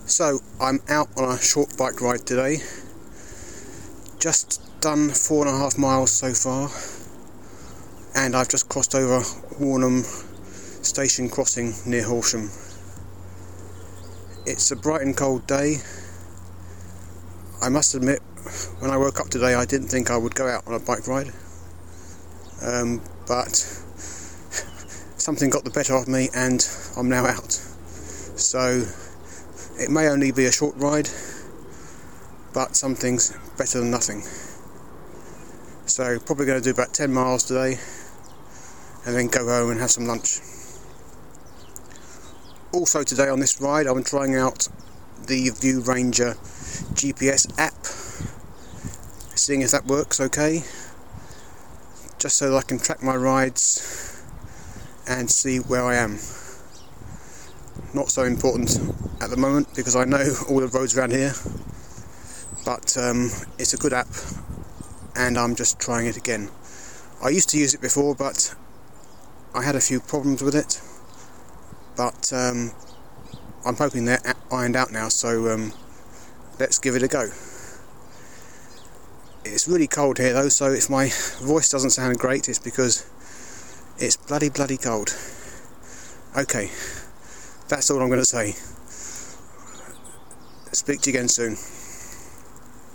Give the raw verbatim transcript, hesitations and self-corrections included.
So I'm out on a short bike ride today. Just done four and a half miles so far, and I've just crossed over Warnham Station Crossing near Horsham. It's a bright and cold day. I must admit, when I woke up today I didn't think I would go out on a bike ride, um, but something got the better of me and I'm now out. So it may only be a short ride, but something's better than nothing. So probably going to do about ten miles today and then go home and have some lunch. Also today on this ride I'm trying out the View Ranger G P S app, seeing if that works okay, just so that I can track my rides and see where I am. Not so important at the moment because I know all the roads around here, but um, it's a good app and I'm just trying it again. I used to use it before, but I had a few problems with it, but um, I'm hoping they're ironed out now, so um, let's give it a go. It's really cold here though, so if my voice doesn't sound great it's because it's bloody bloody cold. Okay, that's all I'm going to say. Speak to you again soon.